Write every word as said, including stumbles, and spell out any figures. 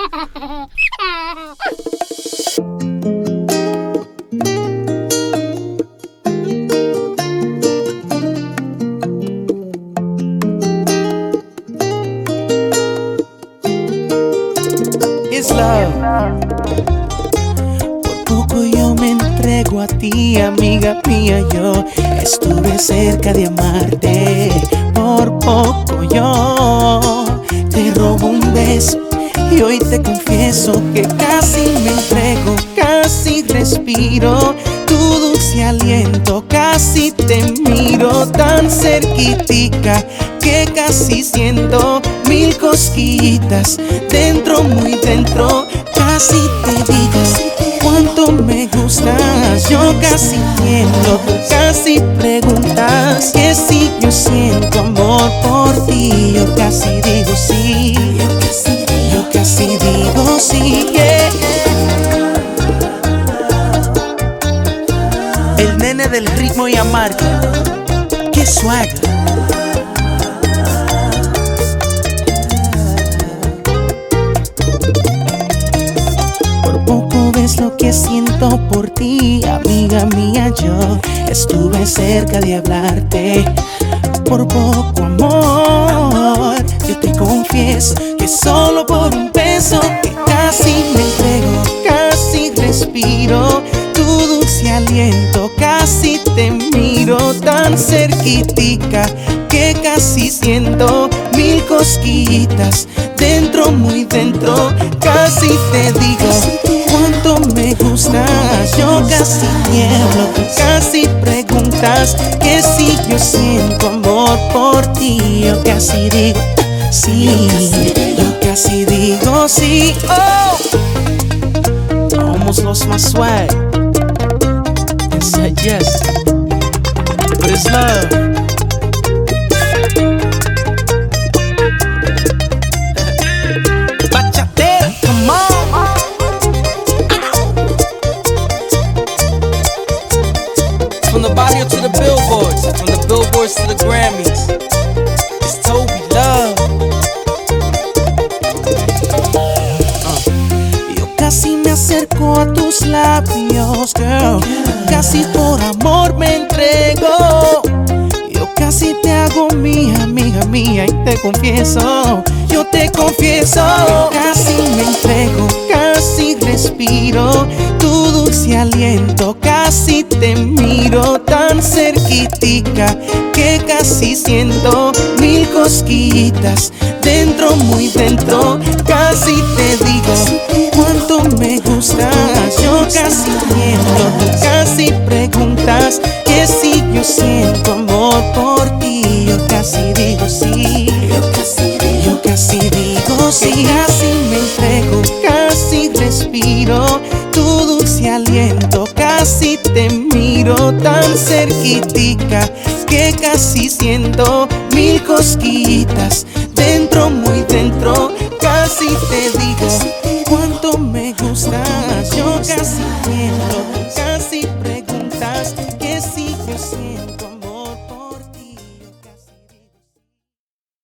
It's love. Por poco yo me entrego a ti, amiga mía. Yo estuve cerca de amarte. Por poco yo te robo un beso y hoy te confieso que casi me entrego, casi respiro tu dulce aliento, casi te miro tan cerquitica que casi siento mil cosquillitas dentro, muy dentro. Casi te digo cuánto me gustas, yo casi entiendo, tú casi preguntas que si yo siento amor por ti. Yo casi digo sí, yo casi, yo casi digo sí, yeah. El nene del ritmo y amargo, qué swag. Por poco ves lo que siento por ti, amiga mía. Yo estuve cerca de hablarte. Por poco, amor, yo te confieso que solo por un beso que casi me entrego, casi respiro tu dulce aliento, casi te miro tan cerquitica que casi siento mil cosquillitas dentro, muy dentro. Casi te digo cuánto me gustas, yo casi tiemblo, tú casi preguntas que si yo siento amor por ti. Yo casi digo sí, yo casi digo sí. Oh, almost lost my swag and said yes, but it's love. Bachatera, come on. From the barrio to the billboards, from the billboards to the Grammys, it's Toby Love. uh. Yo casi me acerco a tus labios, girl. Casi por amor me entrego. Yo casi te hago mía, amiga mía, y te confieso, yo te confieso, casi me entrego, casi respiro tu dulce aliento, casi te miro tan cerquitica que casi siento mil cosquillitas dentro, muy dentro. Casi te digo cuánto me gustas, yo casi entiendo, tú casi preguntas que si yo siento amor por ti. Yo casi digo sí, yo casi, yo casi digo sí. Casi me entrego, casi respiro tu dulce aliento, casi te miro tan cerquitica que casi siento mil cosquillitas dentro, muy dentro. Casi te digo